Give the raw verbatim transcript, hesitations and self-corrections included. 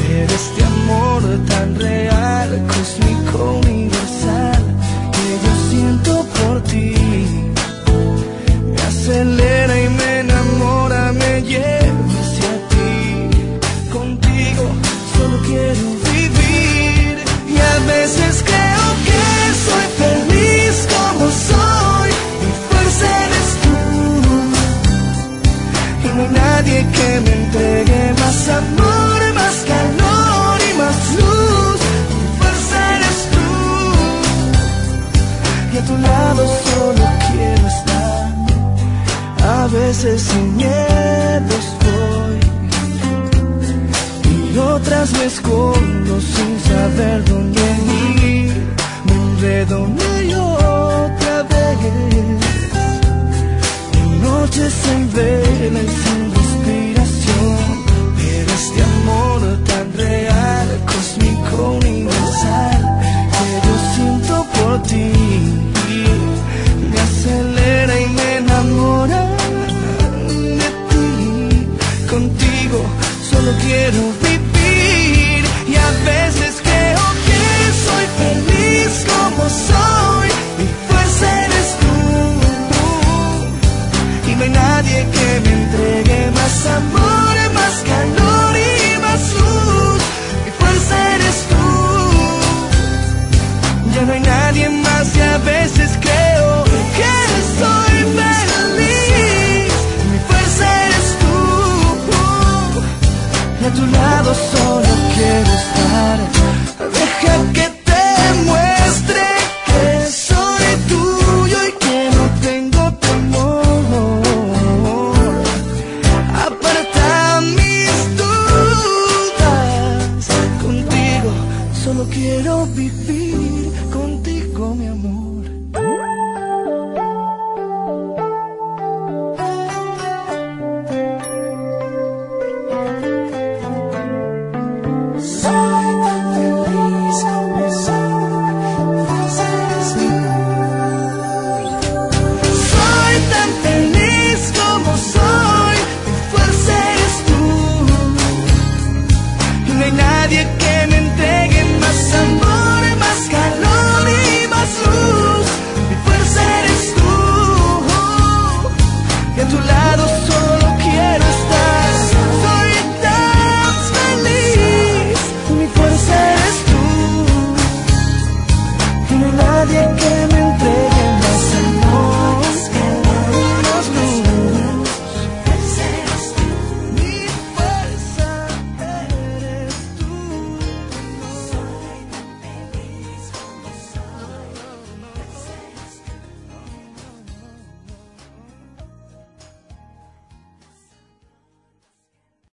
Pero este amor tan real, cósmico, universal, que yo siento por ti, me acelera y me enamora, me lleva hacia ti. Contigo solo quiero vivir, y a veces creo que soy feliz como soy. Mi fuerza eres tú, y no hay nadie que me entregue más amor, más calor y más luz. Mi fuerza eres tú, y a tu lado solo quiero estar. A veces sin miedo estoy, y otras me escondo sin saber dónde ir. Me enredo una y otra vez, en noches sin vela y sin respiración. Pero este amor tan real, cósmico, universal, que yo siento por ti, me acelera y me enamora de ti. Contigo solo quiero vivir, y a veces creo que soy feliz como soy. Mi fuerza eres tú, y no hay nadie que me entregue más amor, más calor y más luz. Mi fuerza eres tú, ya no hay nadie más, y a veces creo que soy feliz. Mi fuerza eres tú, y a tu lado solo quiero estar. Deja que te muestre que soy tuyo y que no tengo temor. Aparta mis dudas, contigo solo quiero vivir, contigo mi amor. Nadie que